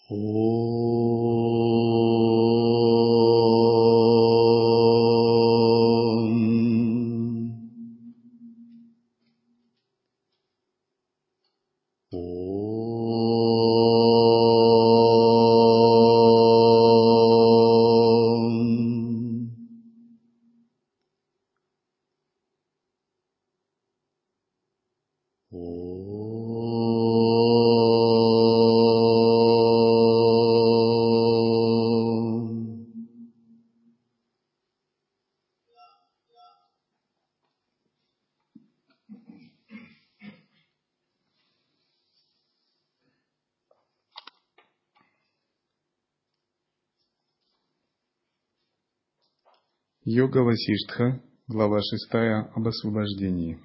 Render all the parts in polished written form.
Йога Васиштха, глава 6 об освобождении.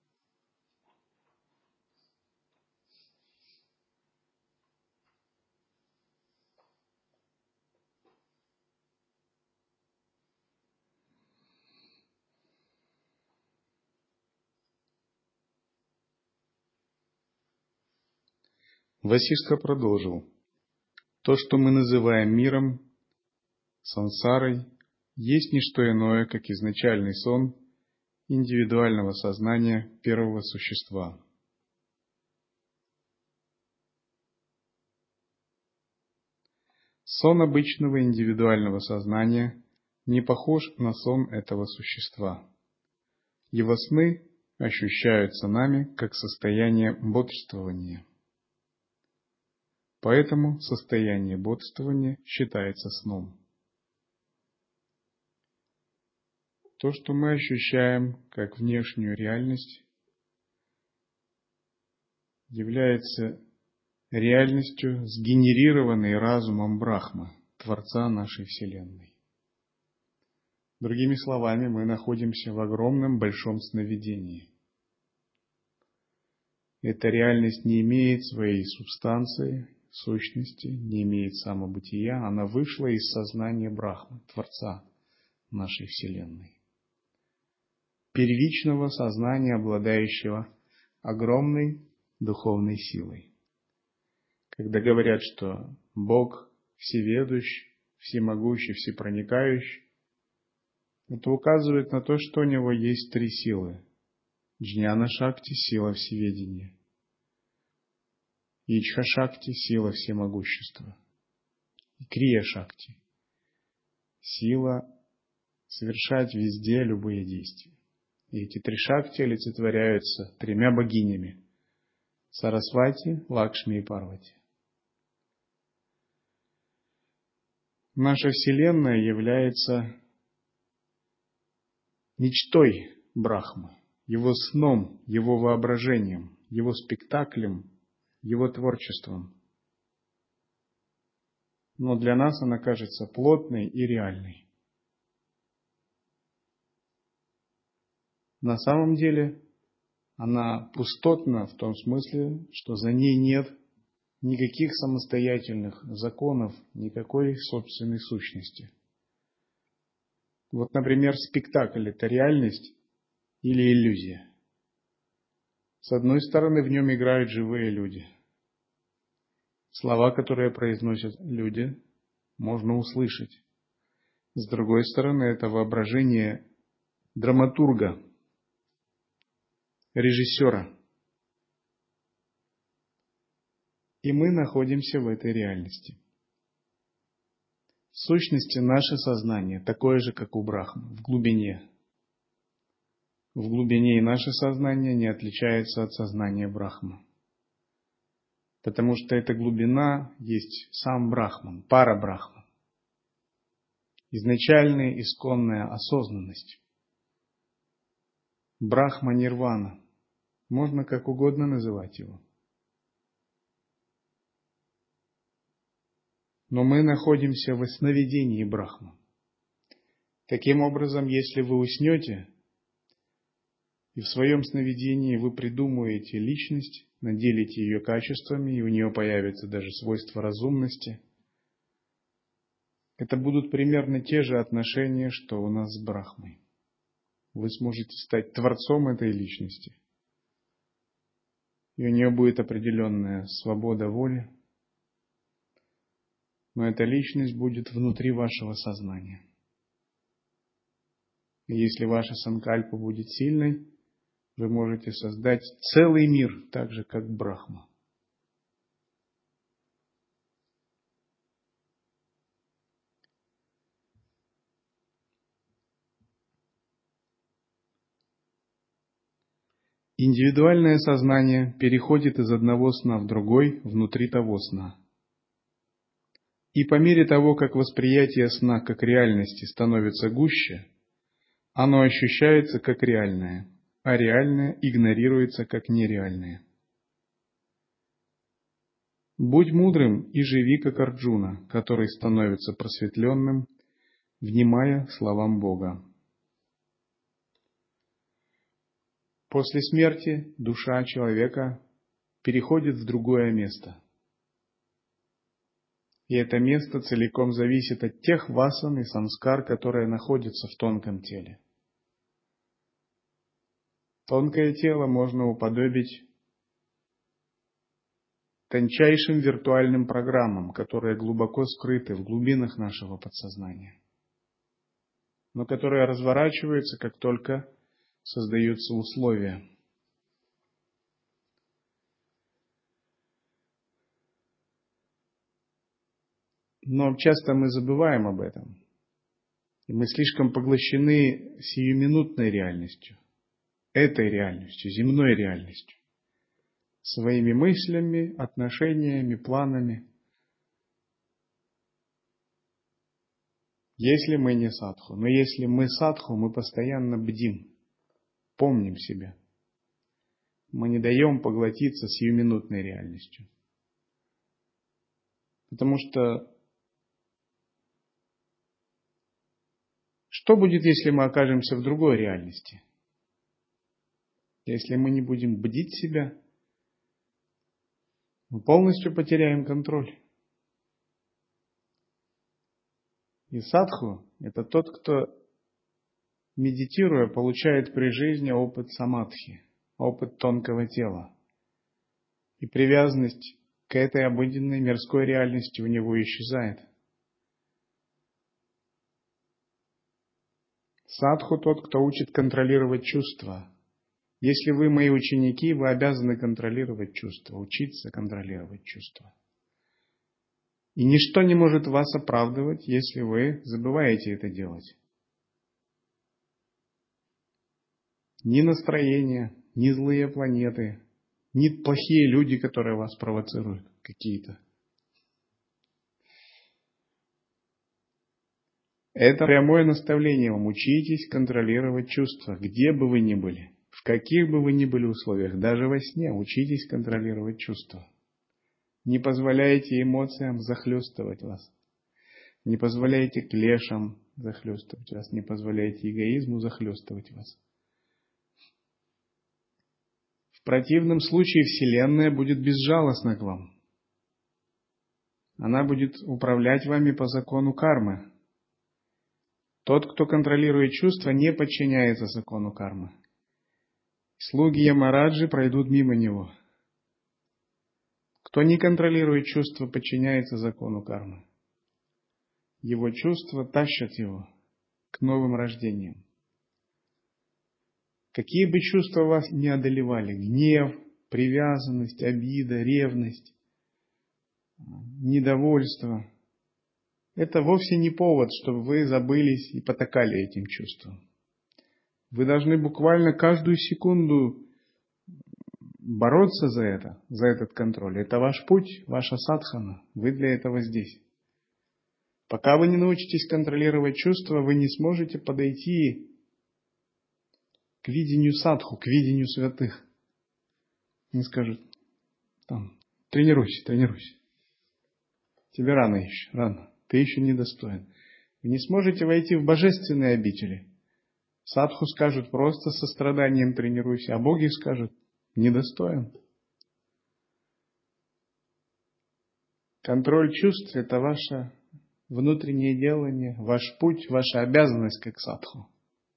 Васиштха продолжил. То, что мы называем миром, сансарой, есть не что иное, как изначальный сон индивидуального сознания первого существа. Сон обычного индивидуального сознания не похож на сон этого существа. Его сны ощущаются нами как состояние бодрствования. Поэтому состояние бодрствования считается сном. То, что мы ощущаем как внешнюю реальность, является реальностью, сгенерированной разумом Брахмы, Творца нашей Вселенной. Другими словами, мы находимся в огромном большом сновидении. Эта реальность не имеет своей субстанции, сущности, не имеет самобытия, она вышла из сознания Брахмы, Творца нашей Вселенной. Первичного сознания, обладающего огромной духовной силой. Когда говорят, что Бог всеведущ, всемогущий, всепроникающий, это указывает на то, что у него есть три силы. Джняна-шакти – сила всеведения. Ичха-шакти – сила всемогущества. И крия-шакти – сила совершать везде любые действия. И эти три шакти олицетворяются тремя богинями – Сарасвати, Лакшми и Парвати. Наша Вселенная является мечтой Брахмы, его сном, его воображением, его спектаклем, его творчеством. Но для нас она кажется плотной и реальной. На самом деле она пустотна в том смысле, что за ней нет никаких самостоятельных законов, никакой собственной сущности. Вот, например, спектакль – это реальность или иллюзия. С одной стороны, в нем играют живые люди. Слова, которые произносят люди, можно услышать. С другой стороны, это воображение драматурга, режиссера. И мы находимся в этой реальности. В сущности, наше сознание такое же, как у Брахмы, в глубине. В глубине и наше сознание не отличается от сознания Брахмы. Потому что эта глубина есть сам Брахман, пара Брахман. Изначальная, исконная осознанность. Брахма-нирвана. Можно как угодно называть его. Но мы находимся в сновидении Брахмы. Таким образом, если вы уснете, и в своем сновидении вы придумаете личность, наделите ее качествами, и у нее появятся даже свойства разумности, это будут примерно те же отношения, что у нас с Брахмой. Вы сможете стать творцом этой личности. И у нее будет определенная свобода воли. но эта личность будет внутри вашего сознания. И если ваша санкальпа будет сильной, вы можете создать целый мир, так же, как Брахма. Индивидуальное сознание переходит из одного сна в другой внутри того сна. И по мере того, как восприятие сна как реальности становится гуще, оно ощущается как реальное, а реальное игнорируется как нереальное. Будь мудрым и живи как Арджуна, который становится просветленным, внимая словам Бога. После смерти душа человека переходит в другое место. И это место целиком зависит от тех васан и самскар, которые находятся в тонком теле. Тонкое тело можно уподобить тончайшим виртуальным программам, которые глубоко скрыты в глубинах нашего подсознания, но которые разворачиваются, как только создаются условия. Но часто мы забываем об этом, и мы слишком поглощены сиюминутной реальностью, этой реальностью, земной реальностью, своими мыслями, отношениями, планами. Если мы не садху, но если мы садху, мы постоянно бдим, помним себя. Мы не даем поглотиться сиюминутной реальностью. Потому что что будет, если мы окажемся в другой реальности? Если мы не будем бдить себя, мы полностью потеряем контроль. И садху – это тот, кто, медитируя, получает при жизни опыт самадхи, опыт тонкого тела. И привязанность к этой обыденной мирской реальности у него исчезает. Садху – тот, кто учит контролировать чувства. Если вы мои ученики, вы обязаны контролировать чувства, учиться контролировать чувства. И ничто не может вас оправдывать, если вы забываете это делать. Ни настроение, ни злые планеты, ни плохие люди, которые вас провоцируют какие-то. Это прямое наставление вам. Учитесь контролировать чувства, где бы вы ни были, в каких бы вы ни были условиях, даже во сне учитесь контролировать чувства. Не позволяйте эмоциям захлестывать вас. Не позволяйте клешам захлестывать вас. Не позволяйте эгоизму захлестывать вас. В противном случае Вселенная будет безжалостна к вам. Она будет управлять вами по закону кармы. Тот, кто контролирует чувства, не подчиняется закону кармы. Слуги Ямараджи пройдут мимо него. Кто не контролирует чувства, подчиняется закону кармы. Его чувства тащат его к новым рождениям. Какие бы чувства вас ни одолевали, гнев, привязанность, обида, ревность, недовольство, это вовсе не повод, чтобы вы забылись и потакали этим чувствам. Вы должны буквально каждую секунду бороться за этот контроль. Это ваш путь, ваша садхана. Вы для этого здесь. Пока вы не научитесь контролировать чувства, вы не сможете подойти к видению садху, к видению святых. Они скажут, тренируйся. Тебе рано еще, рано. Ты еще недостоин. Вы не сможете войти в божественные обители. Садху скажут, просто состраданием тренируйся, а боги скажут, недостоин. Контроль чувств – это ваше внутреннее делание, ваш путь, ваша обязанность как садху.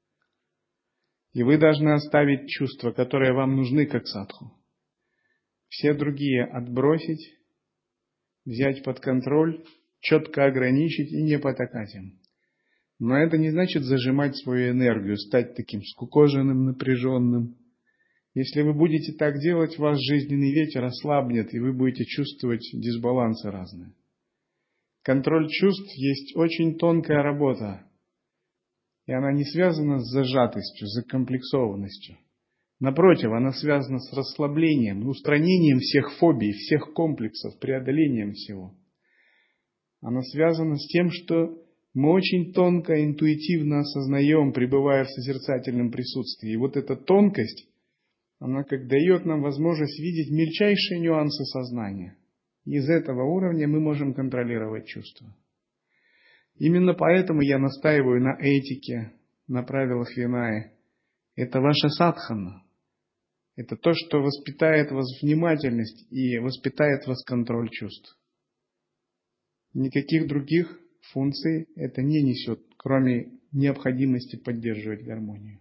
И вы должны оставить чувства, которые вам нужны как садху. Все другие отбросить, взять под контроль четко ограничить и не потакать им. Но это не значит зажимать свою энергию, стать таким скукоженным, напряженным. Если вы будете так делать, ваш жизненный ветер ослабнет, и вы будете чувствовать дисбалансы разные. Контроль чувств есть очень тонкая работа, и она не связана с зажатостью, с закомплексованностью. Напротив, она связана с расслаблением, устранением всех фобий, всех комплексов, преодолением всего. Она связана с тем, что мы очень тонко, интуитивно осознаем, пребывая в созерцательном присутствии. И вот эта тонкость, она как дает нам возможность видеть мельчайшие нюансы сознания. Из этого уровня мы можем контролировать чувства. Именно поэтому я настаиваю на этике, на правилах Винаи. Это ваша садхана. Это то, что воспитает вас внимательность и воспитает вас контроль чувств. Никаких других функций это не несет, кроме необходимости поддерживать гармонию.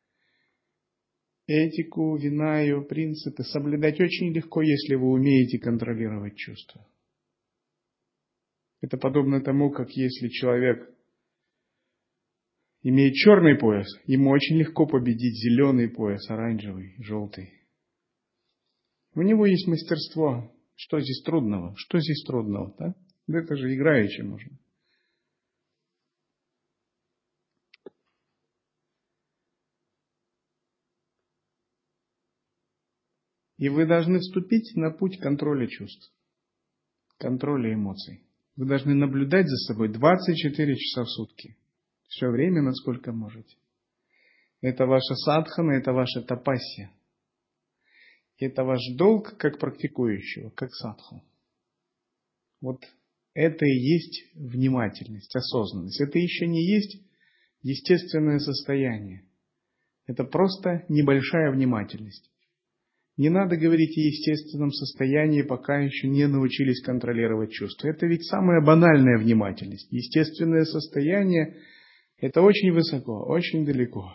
Этику, винаю, принципы соблюдать очень легко, если вы умеете контролировать чувства. Это подобно тому, как если человек имеет черный пояс, ему очень легко победить зеленый пояс, оранжевый, желтый. У него есть мастерство. Что здесь трудного? Что здесь трудного? Да? Да это же играючи можно. И вы должны вступить на путь контроля чувств, контроля эмоций. Вы должны наблюдать за собой 24 часа в сутки. Все время, насколько можете. Это ваша садхана, это ваша тапасья. Это ваш долг как практикующего, как садху. Вот это и есть внимательность, осознанность. Это еще не есть естественное состояние. Это просто небольшая внимательность. Не надо говорить о естественном состоянии, пока еще не научились контролировать чувства. Это ведь самая банальная внимательность. Естественное состояние – это очень высоко, очень далеко.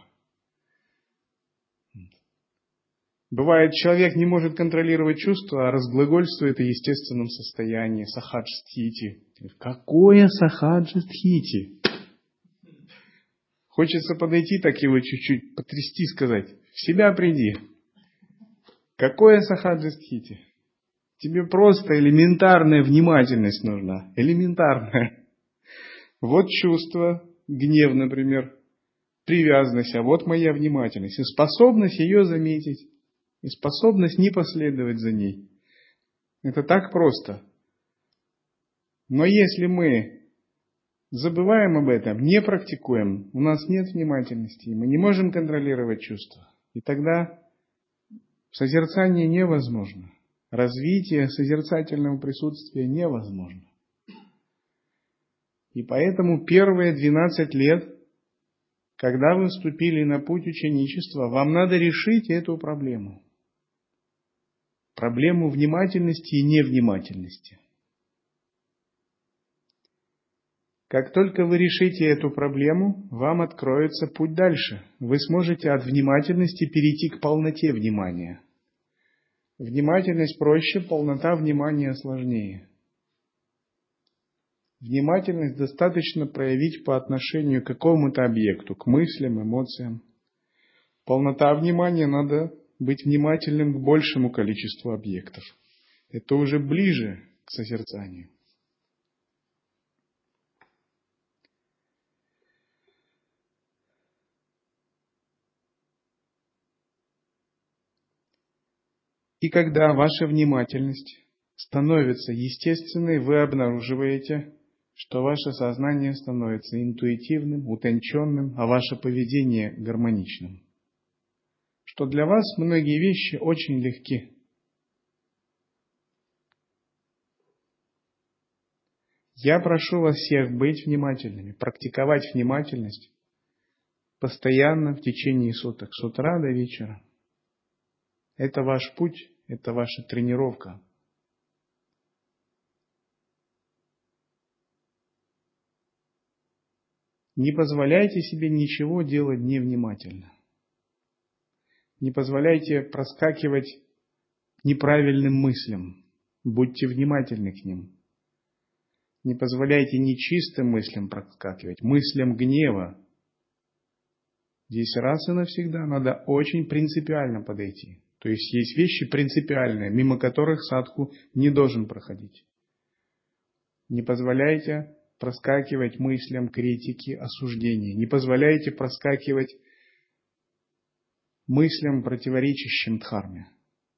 Бывает, человек не может контролировать чувства, а разглагольствует о естественном состоянии, сахаджастхити. Какое сахаджастхити? Хочется подойти, так его чуть-чуть потрясти, сказать: в себя приди. Какое сахаджастхити? Тебе просто элементарная внимательность нужна. Элементарная. Вот чувство, гнев, например, привязанность, а вот моя внимательность. И способность ее заметить. И способность не последовать за ней. Это так просто. Но если мы забываем об этом, не практикуем, у нас нет внимательности, мы не можем контролировать чувства. И тогда созерцание невозможно. Развитие созерцательного присутствия невозможно. И поэтому первые 12 лет, когда вы вступили на путь ученичества, вам надо решить эту проблему. Проблему внимательности и невнимательности. Как только вы решите эту проблему, вам откроется путь дальше. Вы сможете от внимательности перейти к полноте внимания. Внимательность проще, полнота внимания сложнее. Внимательность достаточно проявить по отношению к какому-то объекту, к мыслям, эмоциям. Полнота внимания надо быть внимательным к большему количеству объектов. Это уже ближе к созерцанию. И когда ваша внимательность становится естественной, вы обнаруживаете, что ваше сознание становится интуитивным, утонченным, а ваше поведение гармоничным. Что для вас многие вещи очень легки. Я прошу вас всех быть внимательными, практиковать внимательность постоянно в течение суток, с утра до вечера. Это ваш путь, это ваша тренировка. Не позволяйте себе ничего делать невнимательно. Не позволяйте проскакивать неправильным мыслям. Будьте внимательны к ним. Не позволяйте нечистым мыслям проскакивать, мыслям гнева. Здесь раз и навсегда надо очень принципиально подойти. То есть есть вещи принципиальные, мимо которых садху не должен проходить. Не позволяйте проскакивать мыслям критики, осуждения. Не позволяйте проскакивать мыслям, противоречащим дхарме.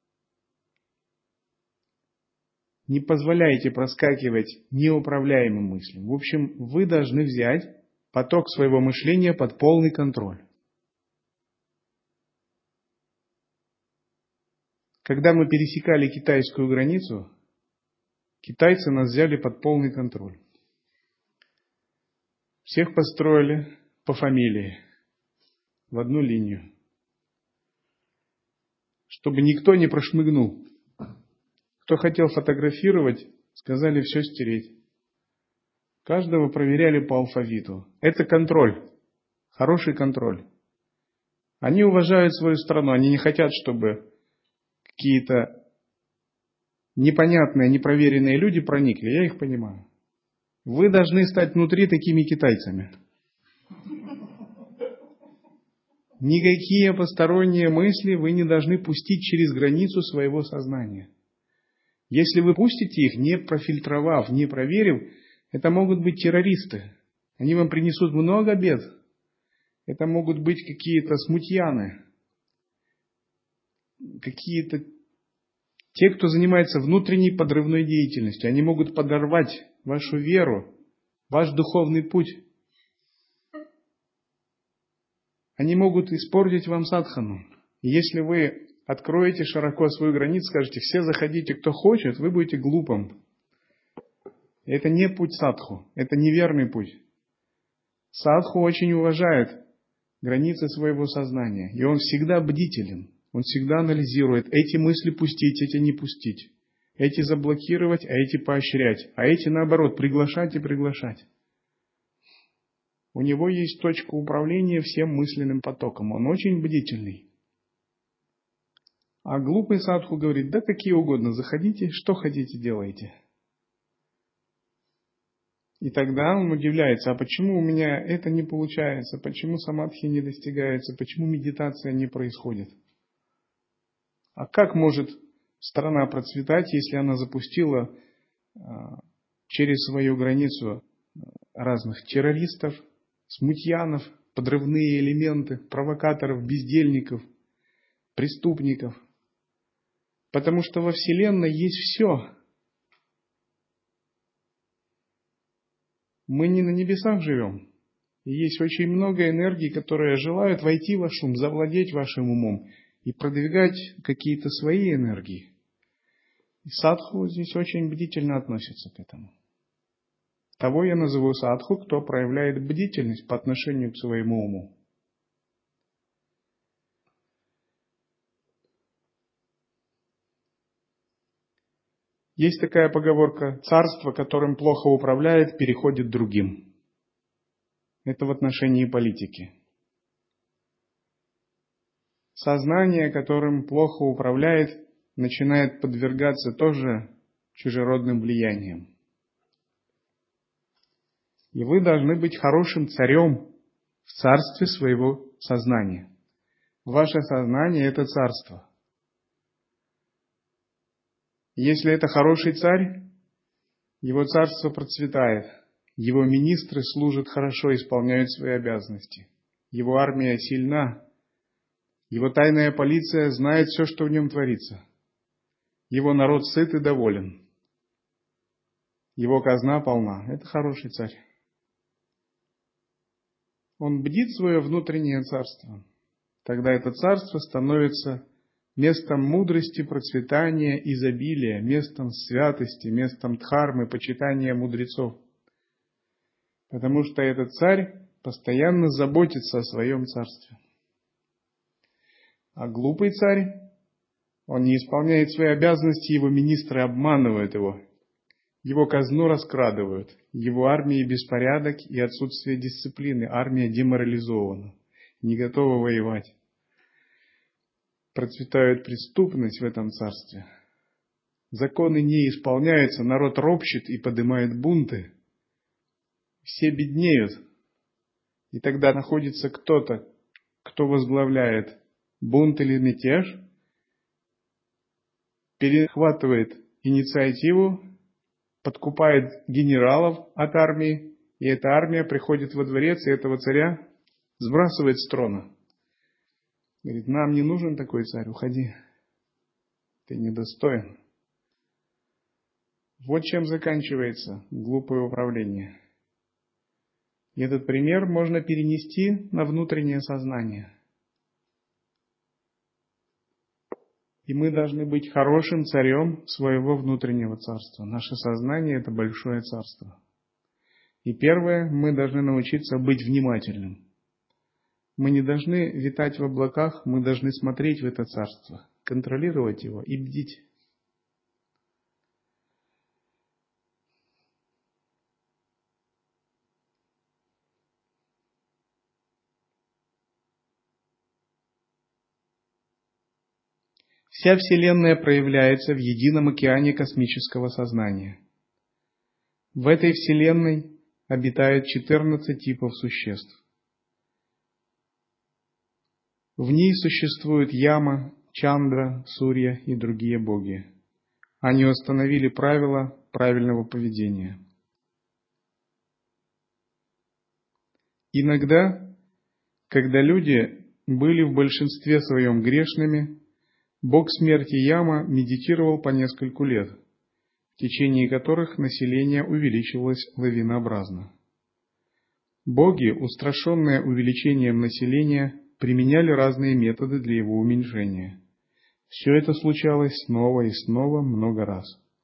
Не позволяйте проскакивать неуправляемым мыслям. В общем, вы должны взять поток своего мышления под полный контроль. Когда мы пересекали китайскую границу, китайцы нас взяли под полный контроль. Всех построили по фамилии, в одну линию, чтобы никто не прошмыгнул. Кто хотел фотографировать, сказали все стереть. Каждого проверяли по алфавиту. Это контроль, хороший контроль. Они уважают свою страну, они не хотят, чтобы какие-то непонятные, непроверенные люди проникли. Я их понимаю. Вы должны стать внутри такими китайцами. Никакие посторонние мысли вы не должны пустить через границу своего сознания. Если вы пустите их, не профильтровав, не проверив, это могут быть террористы. Они вам принесут много бед. Это могут быть какие-то смутьяны, какие-то те, кто занимается внутренней подрывной деятельностью. Они могут подорвать вашу веру, ваш духовный путь. Они могут испортить вам садхану. И если вы откроете широко свою границу, скажете, все заходите, кто хочет, вы будете глупым. Это не путь садху, это неверный путь. Садху очень уважает границы своего сознания, и он всегда бдителен, он всегда анализирует, эти мысли пустить, эти не пустить, эти заблокировать, а эти поощрять, а эти наоборот приглашать и приглашать. У него есть точка управления всем мысленным потоком, он очень бдительный. А глупый садху говорит, да какие угодно, заходите, что хотите делайте. И тогда он удивляется, а почему у меня это не получается, почему самадхи не достигается, почему медитация не происходит. А как может страна процветать, если она запустила через свою границу разных террористов, смутьянов, подрывные элементы, провокаторов, бездельников, преступников? Потому что во Вселенной есть все. Мы не на небесах живем. И есть очень много энергий, которые желают войти в ваш ум, завладеть вашим умом и продвигать какие-то свои энергии. И садху здесь очень бдительно относится к этому. Того я назову садху, кто проявляет бдительность по отношению к своему уму. Есть такая поговорка: царство, которым плохо управляет, переходит другим. Это в отношении политики. Сознание, которым плохо управляет, начинает подвергаться тоже чужеродным влияниям. И вы должны быть хорошим царем в царстве своего сознания. Ваше сознание – это царство. Если это хороший царь, его царство процветает, его министры служат хорошо, исполняют свои обязанности, его армия сильна, его тайная полиция знает все, что в нем творится, его народ сыт и доволен, его казна полна. Это хороший царь. Он бдит свое внутреннее царство. Тогда это царство становится местом мудрости, процветания, изобилия, местом святости, местом дхармы, почитания мудрецов. Потому что этот царь постоянно заботится о своем царстве. А глупый царь, он не исполняет свои обязанности, его министры обманывают его, его казну раскрадывают, его армии беспорядок и отсутствие дисциплины, армия деморализована, не готова воевать. Процветает преступность в этом царстве. Законы не исполняются, народ ропщет и поднимает бунты. все беднеют, и тогда находится кто-то, кто возглавляет бунт или мятеж, перехватывает инициативу, подкупает генералов от армии, и эта армия приходит во дворец, и этого царя сбрасывает с трона. Говорит, нам не нужен такой царь, уходи, ты недостоин. Вот чем заканчивается глупое управление. И этот пример можно перенести на внутреннее сознание. И мы должны быть хорошим царем своего внутреннего царства. Наше сознание – это большое царство. И первое, мы должны научиться быть внимательным. Мы не должны витать в облаках, мы должны смотреть в это царство, контролировать его и бдить. Вся Вселенная проявляется в едином океане космического сознания. В этой Вселенной обитает 14 типов существ. В ней существуют Яма, Чандра, Сурья и другие боги. Они установили правила правильного поведения. Иногда, когда люди были в большинстве своем грешными, бог смерти Яма медитировал по нескольку лет, в течение которых население увеличивалось лавинообразно. Боги, устрашенные увеличением населения, применяли разные методы для его уменьшения. Все это случалось снова и снова много раз.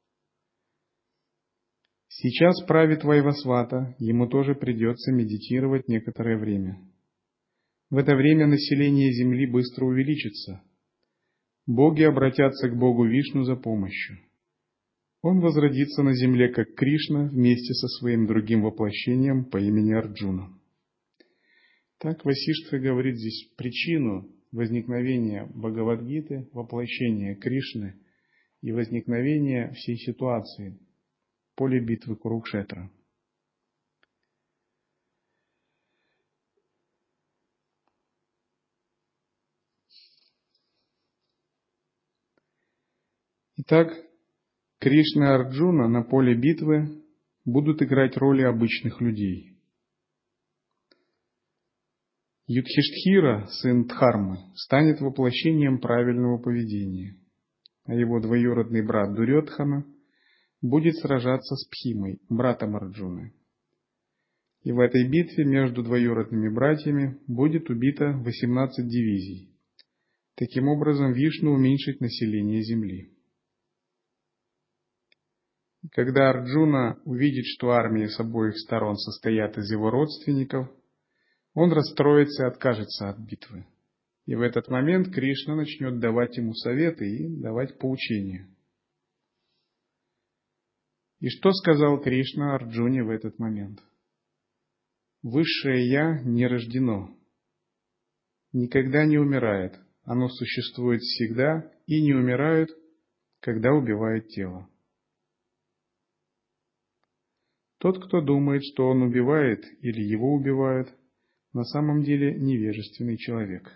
Сейчас правит Вайвасвата, ему тоже придется медитировать некоторое время. В это время население Земли быстро увеличится. Боги обратятся к Богу Вишну за помощью. Он возродится на земле как Кришна вместе со своим другим воплощением по имени Арджуна. Так Васиштха говорит здесь причину возникновения Бхагавад-гиты, воплощения Кришны и возникновения всей ситуации, поле битвы Курукшетра. Итак, Кришна и Арджуна на поле битвы будут играть роли обычных людей. Юдхиштхира, сын Дхармы, станет воплощением правильного поведения, а его двоюродный брат Дурьодхана будет сражаться с Пхимой, братом Арджуны. И в этой битве между двоюродными братьями будет убито 18 дивизий. Таким образом, Вишну уменьшит население Земли. Когда Арджуна увидит, что армии с обоих сторон состоят из его родственников, он расстроится и откажется от битвы. И в этот момент Кришна начнет давать ему советы и давать поучения. И что сказал Кришна Арджуне в этот момент? Высшее Я не рождено, никогда не умирает, оно существует всегда и не умирает, когда убивает тело. Тот, кто думает, что он убивает или его убивают, на самом деле невежественный человек.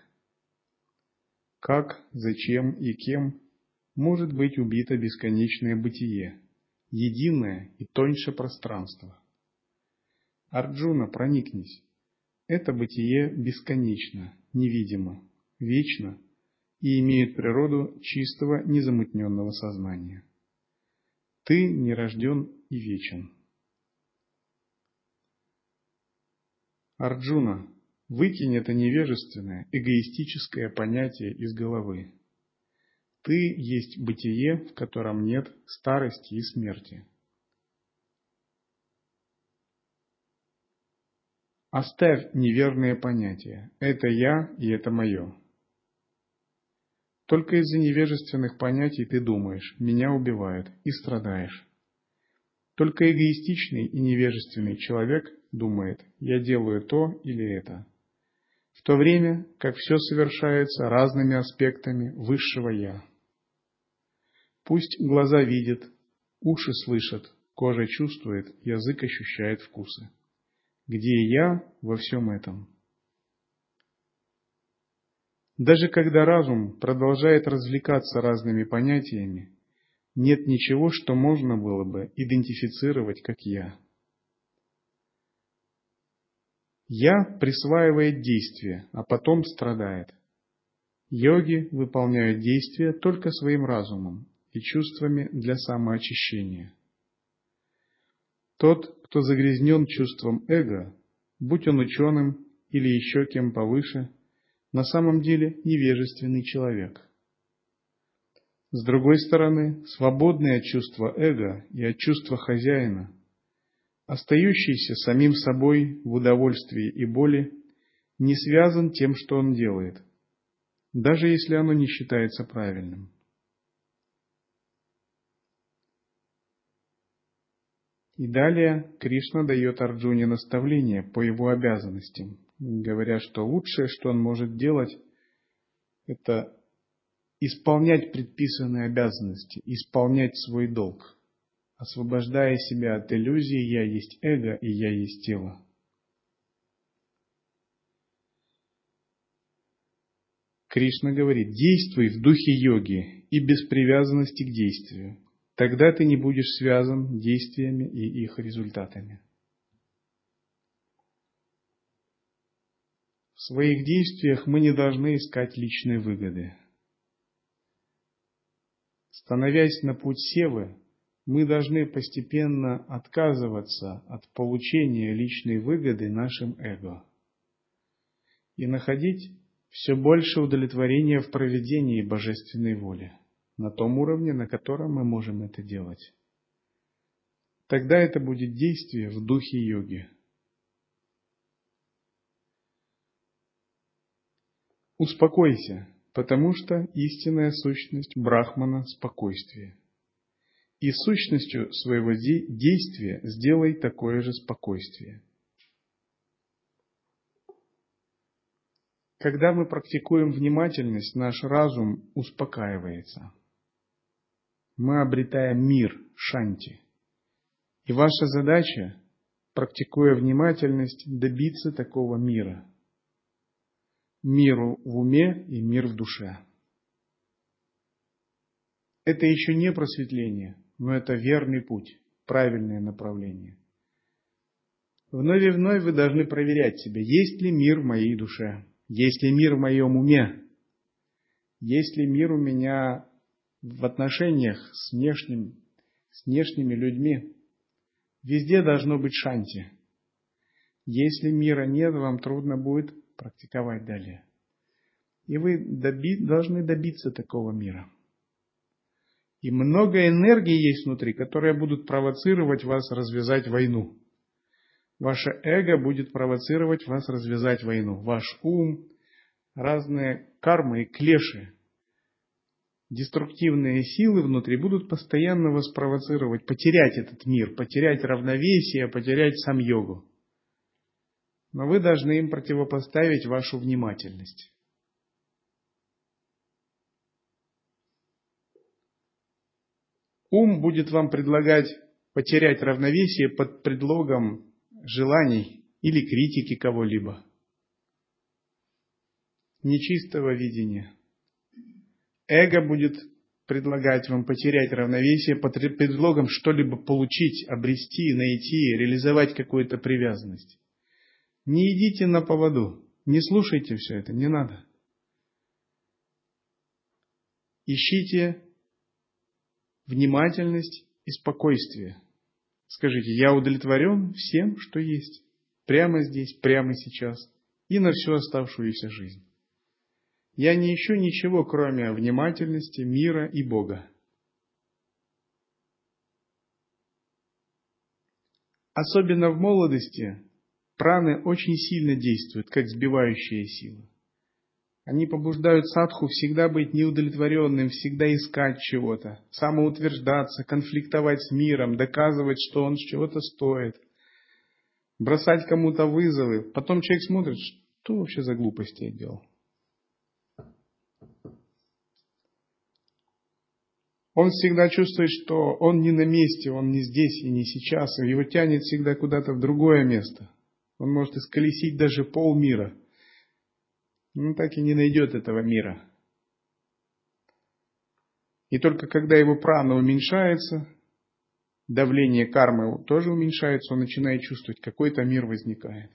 Как, зачем и кем может быть убито бесконечное бытие, единое и тоньше пространство? Арджуна, проникнись. Это бытие бесконечно, невидимо, вечно и имеет природу чистого, незамутненного сознания. Ты не рожден и вечен. Арджуна, выкинь это невежественное, эгоистическое понятие из головы. Ты есть бытие, в котором нет старости и смерти. Оставь неверные понятия. Это я и это мое. Только из-за невежественных понятий ты думаешь, меня убивают, и страдаешь. Только эгоистичный и невежественный человек думает, я делаю то или это, в то время как все совершается разными аспектами высшего Я. Пусть глаза видят, уши слышат, кожа чувствует, язык ощущает вкусы. Где я во всем этом? Даже когда разум продолжает развлекаться разными понятиями, нет ничего, что можно было бы идентифицировать как «я». «Я» присваивает действие, а потом страдает. Йоги выполняют действия только своим разумом и чувствами для самоочищения. Тот, кто загрязнен чувством эго, будь он ученым или еще кем повыше, на самом деле невежественный человек. С другой стороны, свободный от чувства эго и от чувства хозяина, остающийся самим собой в удовольствии и боли, не связан тем, что он делает, даже если оно не считается правильным. И далее Кришна дает Арджуне наставление по его обязанностям, говоря, что лучшее, что он может делать, это исполнять предписанные обязанности, исполнять свой долг, освобождая себя от иллюзии «я есть эго» и «я есть тело». Кришна говорит: действуй в духе йоги и без привязанности к действию. Тогда ты не будешь связан действиями и их результатами. В своих действиях мы не должны искать личной выгоды. Становясь на путь севы, мы должны постепенно отказываться от получения личной выгоды нашим эго и находить все больше удовлетворения в проведении божественной воли, на том уровне, на котором мы можем это делать. Тогда это будет действие в духе йоги. Успокойся, потому что истинная сущность Брахмана – спокойствие. И сущностью своего действия сделай такое же спокойствие. Когда мы практикуем внимательность, наш разум успокаивается. Мы обретаем мир, шанти. И ваша задача, практикуя внимательность, добиться такого мира. Миру в уме и мир в душе. Это еще не просветление, но это верный путь, правильное направление. Вновь и вновь вы должны проверять себя, есть ли мир в моей душе, есть ли мир в моем уме, есть ли мир у меня в отношениях с внешними людьми. Везде должно быть шанти. Если мира нет, вам трудно будет практиковать далее. И вы должны добиться такого мира. И много энергии есть внутри, которые будут провоцировать вас развязать войну. Ваше эго будет провоцировать вас развязать войну. Ваш ум, разные кармы и клеши, деструктивные силы внутри будут постоянно вас провоцировать потерять этот мир, потерять равновесие, потерять сам-йогу. Но вы должны им противопоставить вашу внимательность. Ум будет вам предлагать потерять равновесие под предлогом желаний или критики кого-либо. Нечистого видения. Эго будет предлагать вам потерять равновесие под предлогом что-либо получить, обрести, найти, реализовать какую-то привязанность. Не идите на поводу, не слушайте все это, не надо. Ищите внимательность и спокойствие. Скажите: я удовлетворен всем, что есть, прямо здесь, прямо сейчас и на всю оставшуюся жизнь. Я не ищу ничего, кроме внимательности, мира и Бога. Особенно в молодости праны очень сильно действуют, как сбивающая сила. Они побуждают садху всегда быть неудовлетворенным, всегда искать чего-то, самоутверждаться, конфликтовать с миром, доказывать, что он чего-то стоит, бросать кому-то вызовы. Потом человек смотрит, что вообще за глупости я делал. Он всегда чувствует, что он не на месте, он не здесь и не сейчас, и его тянет всегда куда-то в другое место. Он может исколесить даже полмира, но так и не найдет этого мира. И только когда его прана уменьшается, давление кармы тоже уменьшается, он начинает чувствовать, какой-то мир возникает.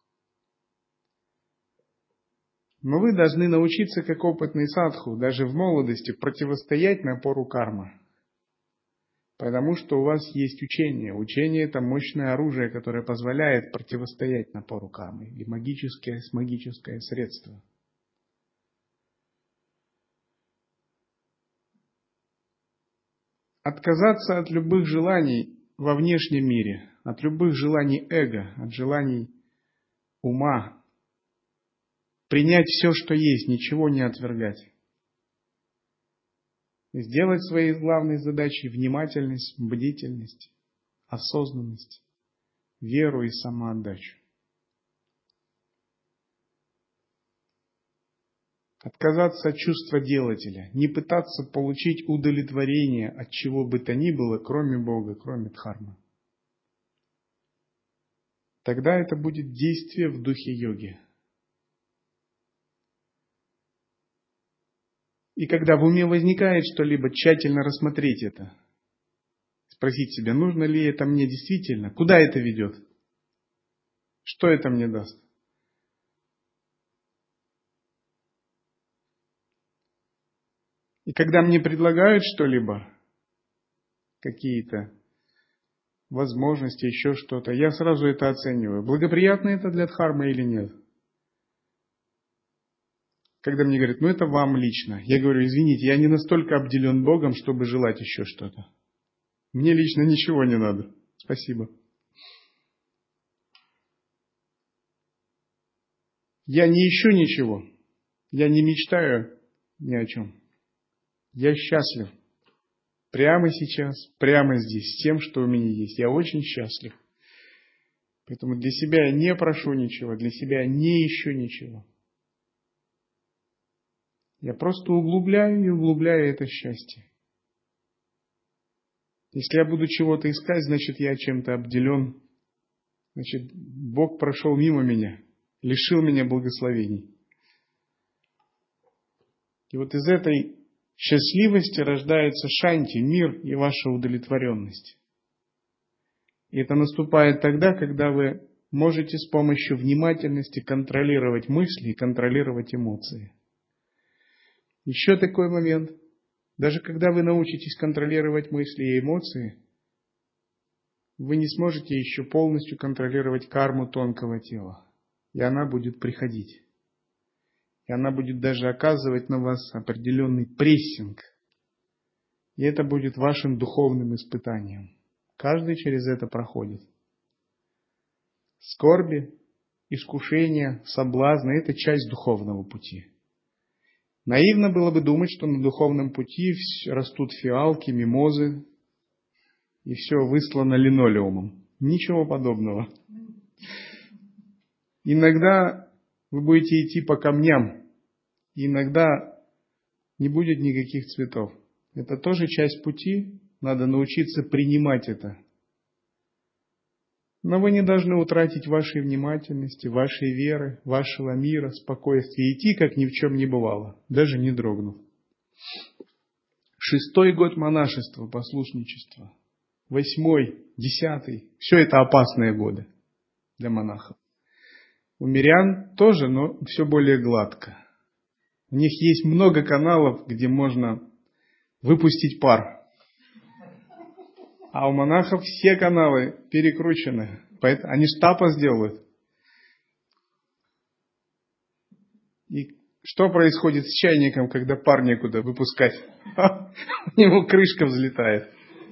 Но вы должны научиться, как опытный садху, даже в молодости, противостоять напору кармы. Потому что у вас есть учение. Учение – это мощное оружие, которое позволяет противостоять напору кармы. И магическое средство. Отказаться от любых желаний во внешнем мире, от любых желаний эго, от желаний ума. Принять все, что есть, ничего не отвергать. Сделать своей главной задачей внимательность, бдительность, осознанность, веру и самоотдачу. Отказаться от чувства делателя, не пытаться получить удовлетворение от чего бы то ни было, кроме Бога, кроме Дхармы. Тогда это будет действие в духе йоги. И когда в уме возникает что-либо, тщательно рассмотреть это. Спросить себя, нужно ли это мне действительно, куда это ведет, что это мне даст. И когда мне предлагают что-либо, какие-то возможности, еще что-то, я сразу это оцениваю. Благоприятно это для дхармы или нет? Когда мне говорят, это вам лично. Я говорю, извините, я не настолько обделен Богом, чтобы желать еще что-то. Мне лично ничего не надо. Спасибо. Я не ищу ничего. Я не мечтаю ни о чем. Я счастлив. Прямо сейчас, прямо здесь, с тем, что у меня есть. Я очень счастлив. Поэтому для себя я не прошу ничего, для себя я не ищу ничего. Я просто углубляю и углубляю это счастье. Если я буду чего-то искать, значит, я чем-то обделен. Значит, Бог прошел мимо меня, лишил меня благословений. И вот из этой счастливости рождается шанти, мир и ваша удовлетворенность. И это наступает тогда, когда вы можете с помощью внимательности контролировать мысли и контролировать эмоции. Еще такой момент. Даже когда вы научитесь контролировать мысли и эмоции, вы не сможете еще полностью контролировать карму тонкого тела. И она будет приходить. И она будет даже оказывать на вас определенный прессинг. И это будет вашим духовным испытанием. Каждый через это проходит. Скорби, искушения, соблазны – это часть духовного пути. Наивно было бы думать, что на духовном пути растут фиалки, мимозы, и все выслано линолеумом. Ничего подобного. Иногда вы будете идти по камням, и иногда не будет никаких цветов. Это тоже часть пути, надо научиться принимать это. Но вы не должны утратить вашей внимательности, вашей веры, вашего мира, спокойствия, идти, как ни в чем не бывало, даже не дрогнув. 6-й год монашества, послушничества, 8-й, 10-й, все это опасные годы для монахов. У мирян тоже, но все более гладко. У них есть много каналов, где можно выпустить пар. А у монахов все каналы перекручены. Поэтому они тапас делают. И что происходит с чайником, когда пар некуда выпускать? У него крышка взлетает.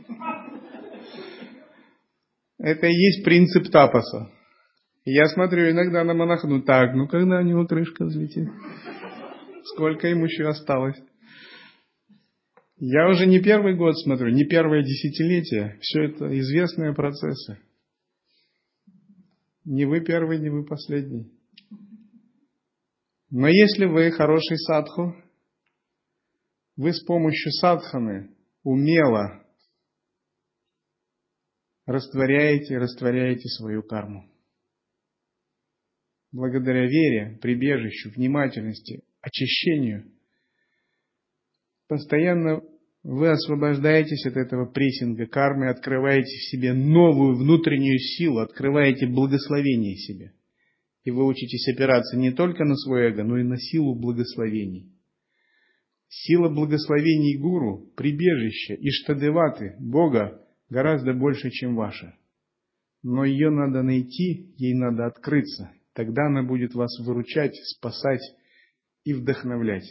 Это и есть принцип тапаса. Я смотрю иногда на монаха, когда у него крышка взлетит? Сколько ему еще осталось? Я уже не первый год смотрю, не первое десятилетие. Все это известные процессы. Не вы первый, не вы последний. Но если вы хороший садху, вы с помощью садханы умело растворяете свою карму. благодаря вере, прибежищу, внимательности, очищению, постоянно вы освобождаетесь от этого прессинга кармы, открываете в себе новую внутреннюю силу, открываете благословение себе. И вы учитесь опираться не только на свое эго, но и на силу благословений. Сила благословений гуру, прибежища, иштадеваты, Бога гораздо больше, чем ваша. Но ее надо найти, ей надо открыться. Тогда она будет вас выручать, спасать и вдохновлять.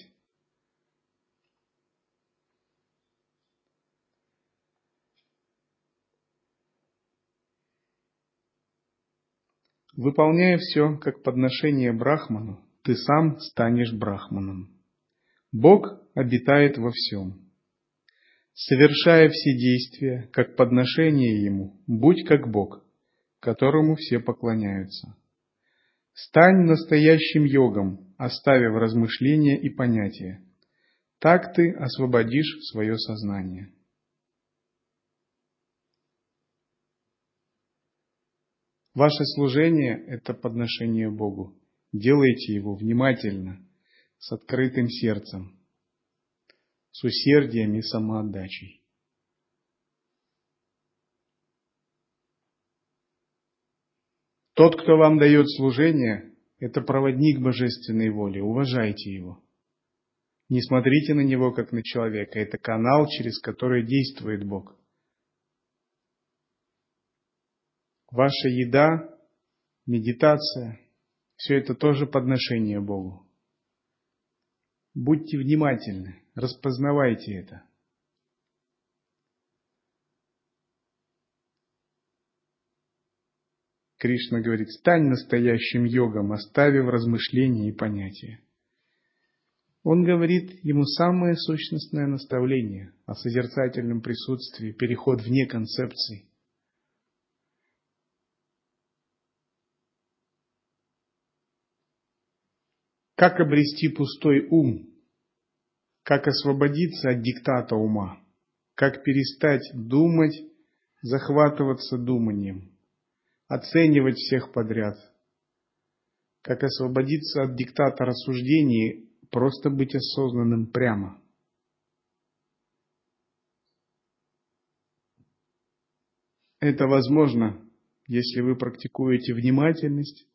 Выполняя все как подношение Брахману, ты сам станешь Брахманом. Бог обитает во всем. Совершая все действия как подношение Ему, будь как Бог, которому все поклоняются. Стань настоящим йогом, оставив размышления и понятия. Так ты освободишь свое сознание. Ваше служение – это подношение Богу. Делайте его внимательно, с открытым сердцем, с усердием и самоотдачей. Тот, кто вам дает служение, это проводник божественной воли. Уважайте его. Не смотрите на него, как на человека. Это канал, через который действует Бог. Ваша еда, медитация – все это тоже подношение Богу. Будьте внимательны, распознавайте это. Кришна говорит, стань настоящим йогом, оставив размышления и понятия. Он говорит ему самое сущностное наставление о созерцательном присутствии, переход вне концепций. Как обрести пустой ум? Как освободиться от диктата ума? Как перестать думать, захватываться думанием? Оценивать всех подряд? Как освободиться от диктата рассуждений, просто быть осознанным прямо? Это возможно, если вы практикуете внимательность,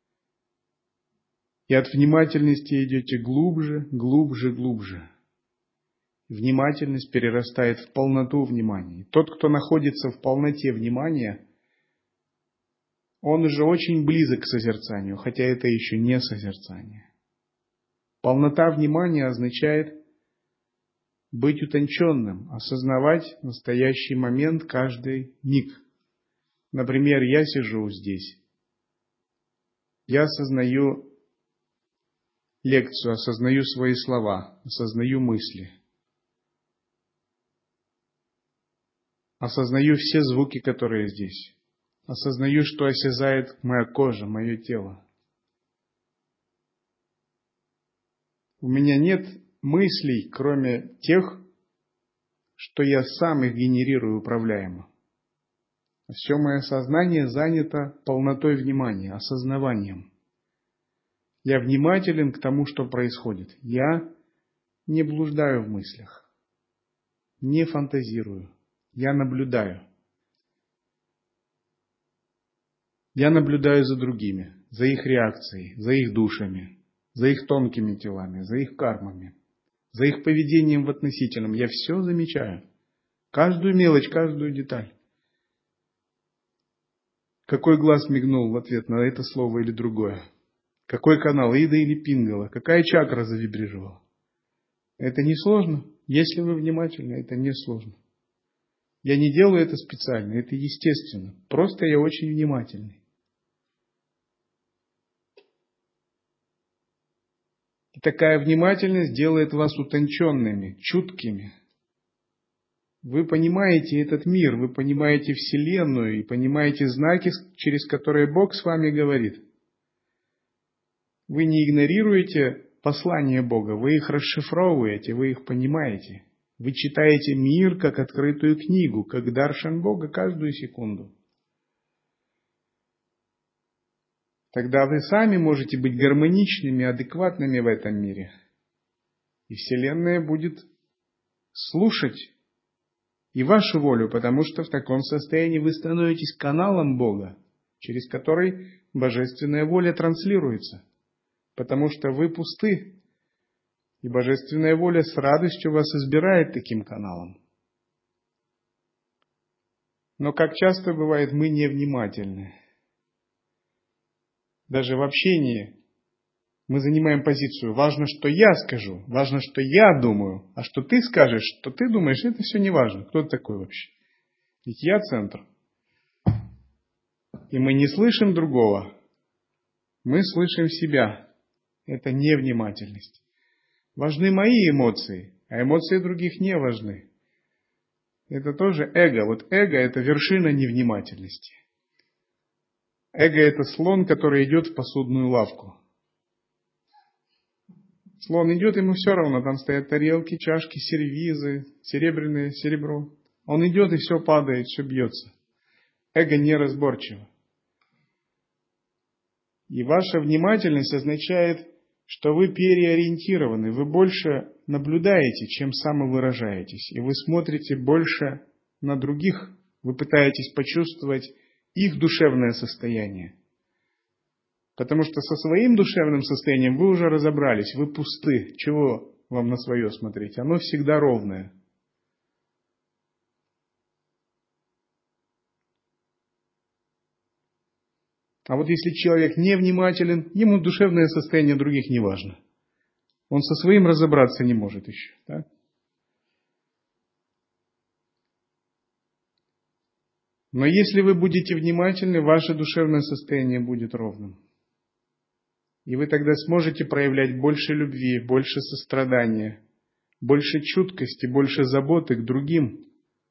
и от внимательности идете глубже, глубже, глубже. Внимательность перерастает в полноту внимания. Тот, кто находится в полноте внимания, он уже очень близок к созерцанию, хотя это еще не созерцание. Полнота внимания означает быть утонченным, осознавать настоящий момент каждый миг. Например, я сижу здесь, я осознаю лекцию, осознаю свои слова, осознаю мысли, осознаю все звуки, которые здесь, осознаю, что осязает моя кожа, мое тело. У меня нет мыслей, кроме тех, что я сам их генерирую управляемо. Все мое сознание занято полнотой внимания, осознаванием. Я внимателен к тому, что происходит. Я не блуждаю в мыслях, не фантазирую. Я наблюдаю. Я наблюдаю за другими, за их реакцией, за их душами, за их тонкими телами, за их кармами, за их поведением в относительном. Я все замечаю. Каждую мелочь, каждую деталь. Какой глаз мигнул в ответ на это слово или другое? Какой канал, Ида или Пингала? Какая чакра завибрировала? Это несложно. Если вы внимательны, это несложно. Я не делаю это специально, это естественно. Просто я очень внимательный. И такая внимательность делает вас утонченными, чуткими. Вы понимаете этот мир, вы понимаете Вселенную и понимаете знаки, через которые Бог с вами говорит. Вы не игнорируете послания Бога, вы их расшифровываете, вы их понимаете. Вы читаете мир как открытую книгу, как даршан Бога каждую секунду. тогда вы сами можете быть гармоничными, адекватными в этом мире. И Вселенная будет слушать и вашу волю, потому что в таком состоянии вы становитесь каналом Бога, через который божественная воля транслируется. Потому что вы пусты, и божественная воля с радостью вас избирает таким каналом. Но как часто бывает, мы невнимательны. Даже в общении мы занимаем позицию. Важно, что я скажу, важно, что я думаю, а что ты скажешь, что ты думаешь, это все не важно. Кто ты такой вообще? Ведь я центр. И мы не слышим другого, мы слышим себя. Это невнимательность. Важны мои эмоции, а эмоции других не важны. Это тоже эго. Вот эго – это вершина невнимательности. Эго – это слон, который идет в посудную лавку. Слон идет, ему все равно, там стоят тарелки, чашки, сервизы, серебряное серебро. Он идет, и все падает, все бьется. Эго неразборчиво. И ваша внимательность означает, что вы переориентированы, вы больше наблюдаете, чем самовыражаетесь, и вы смотрите больше на других, вы пытаетесь почувствовать их душевное состояние. Потому что со своим душевным состоянием вы уже разобрались, вы пусты. Чего вам на свое смотреть? Оно всегда ровное. А вот если человек невнимателен, ему душевное состояние других не важно. Он со своим разобраться не может еще. Да? Но если вы будете внимательны, ваше душевное состояние будет ровным. И вы тогда сможете проявлять больше любви, больше сострадания, больше чуткости, больше заботы к другим.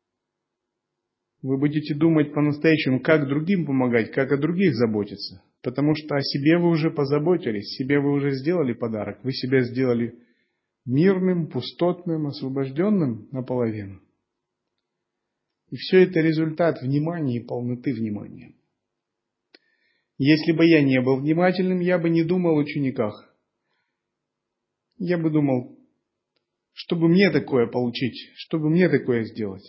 Вы будете думать по-настоящему, как другим помогать, как о других заботиться. Потому что о себе вы уже позаботились, себе вы уже сделали подарок. Вы себя сделали мирным, пустотным, освобожденным наполовину. И все это результат внимания и полноты внимания. Если бы я не был внимательным, я бы не думал о учениках. Я бы думал, чтобы мне такое получить, чтобы мне такое сделать.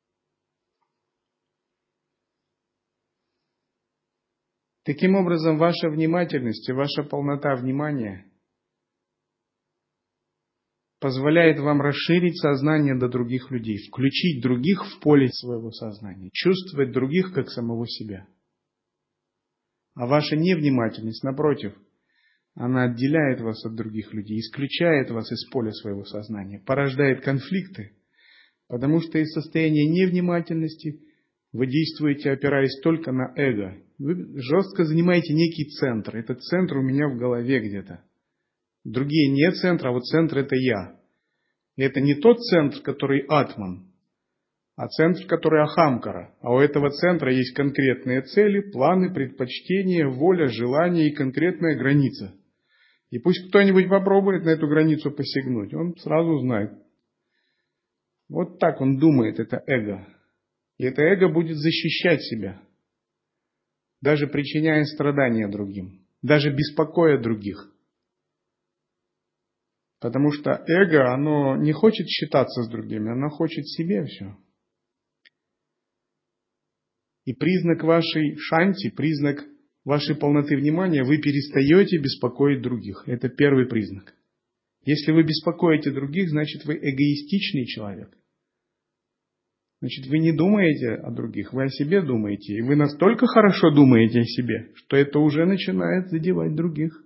Таким образом, ваша внимательность и ваша полнота внимания позволяет вам расширить сознание до других людей, включить других в поле своего сознания, чувствовать других как самого себя. А ваша невнимательность, напротив, она отделяет вас от других людей, исключает вас из поля своего сознания, порождает конфликты, потому что из состояния невнимательности вы действуете, опираясь только на эго. Вы жестко занимаете некий центр. Этот центр у меня в голове где-то. Другие не центры, а вот центр – это я. И это не тот центр, который атман, а центр, который ахамкара. А у этого центра есть конкретные цели, планы, предпочтения, воля, желание и конкретная граница. И пусть кто-нибудь попробует на эту границу посягнуть, он сразу знает. Вот так он думает, это эго. И это эго будет защищать себя, даже причиняя страдания другим, даже беспокоя других. Потому что эго, оно не хочет считаться с другими, оно хочет себе все. И признак вашей шанти, признак вашей полноты внимания, вы перестаете беспокоить других. Это первый признак. Если вы беспокоите других, значит вы эгоистичный человек. Значит, вы не думаете о других, вы о себе думаете. И вы настолько хорошо думаете о себе, что это уже начинает задевать других.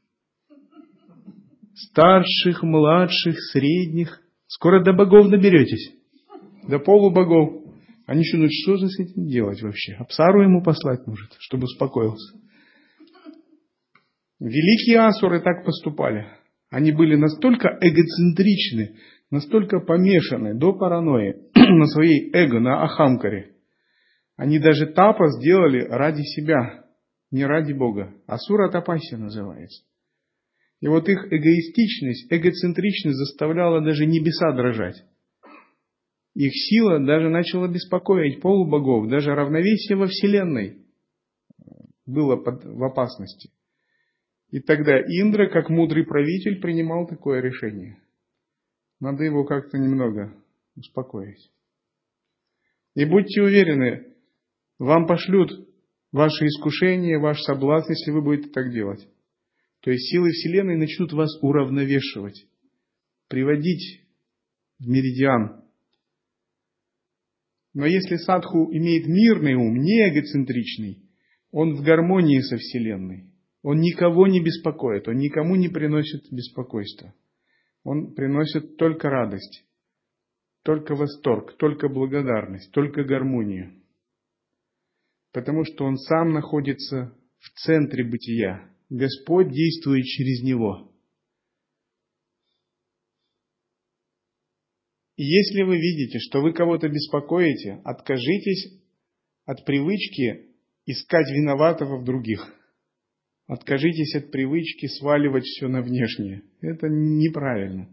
Старших, младших, средних. Скоро до богов доберетесь. До полубогов. Они еще думают, что же с этим делать вообще? Апсару ему послать может, чтобы успокоился. Великие асуры так поступали. Они были настолько эгоцентричны, настолько помешаны до паранойи на своей эго, на ахамкаре. Они даже тапа сделали ради себя, не ради Бога. Асура тапаси называется. И вот их эгоистичность, эгоцентричность заставляла даже небеса дрожать. Их сила даже начала беспокоить полубогов, даже равновесие во Вселенной было в опасности. И тогда Индра, как мудрый правитель, принимал такое решение. Надо его как-то немного успокоить. И будьте уверены, вам пошлют ваши искушения, ваш соблазн, если вы будете так делать. То есть силы Вселенной начнут вас уравновешивать, приводить в меридиан. Но если садху имеет мирный ум, не эгоцентричный, он в гармонии со Вселенной. Он никого не беспокоит, он никому не приносит беспокойства. Он приносит только радость, только восторг, только благодарность, только гармонию. Потому что он сам находится в центре бытия. Господь действует через него. И если вы видите, что вы кого-то беспокоите, откажитесь от привычки искать виноватого в других. Откажитесь от привычки сваливать все на внешнее. Это неправильно.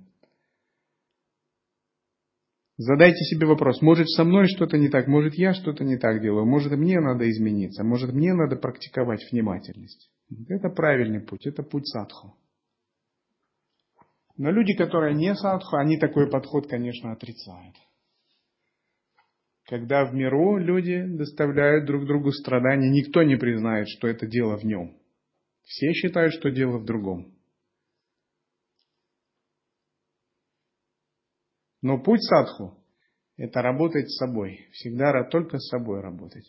Задайте себе вопрос, может со мной что-то не так, может я что-то не так делаю, может мне надо измениться, может мне надо практиковать внимательность. Это правильный путь, это путь садху. Но люди, которые не садху, они такой подход, конечно, отрицают. Когда в миру люди доставляют друг другу страдания, никто не признает, что это дело в нем. Все считают, что дело в другом. Но путь садху – это работать с собой. Всегда только с собой работать.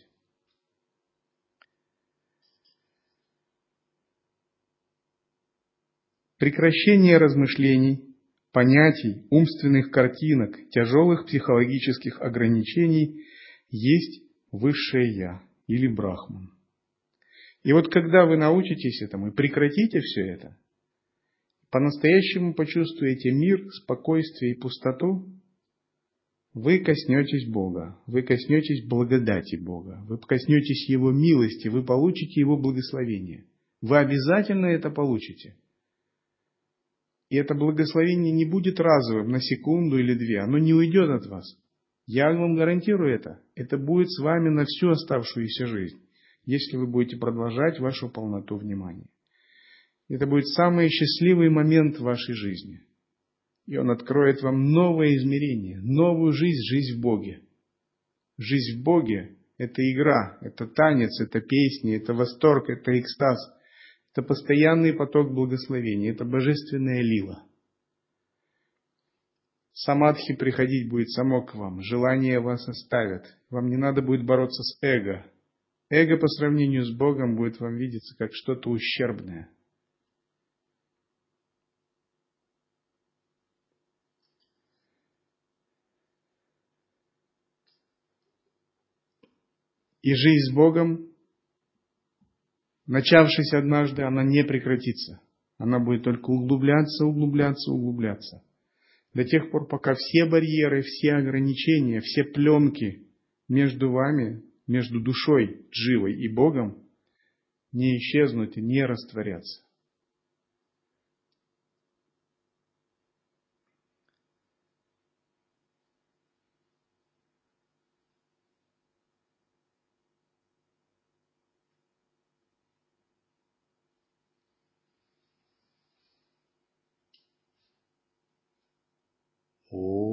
Прекращение размышлений, понятий, умственных картинок, тяжелых психологических ограничений есть высшее Я или Брахман. И вот когда вы научитесь этому и прекратите все это, по-настоящему почувствуете мир, спокойствие и пустоту, вы коснетесь Бога, вы коснетесь благодати Бога, вы коснетесь Его милости, вы получите Его благословение. Вы обязательно это получите. И это благословение не будет разовым на секунду или две, оно не уйдет от вас. Я вам гарантирую это. Это будет с вами на всю оставшуюся жизнь, если вы будете продолжать вашу полноту внимания. Это будет самый счастливый момент в вашей жизни. И он откроет вам новое измерение, новую жизнь, жизнь в Боге. Жизнь в Боге – это игра, это танец, это песни, это восторг, это экстаз. Это постоянный поток благословений, это божественная лила. Самадхи приходить будет само к вам, желания вас оставят. Вам не надо будет бороться с эго. Эго по сравнению с Богом будет вам видеться как что-то ущербное. И жизнь с Богом, начавшись однажды, она не прекратится. Она будет только углубляться, углубляться, углубляться. До тех пор, пока все барьеры, все ограничения, все пленки между вами, между душой дживой и Богом не исчезнут и не растворятся. О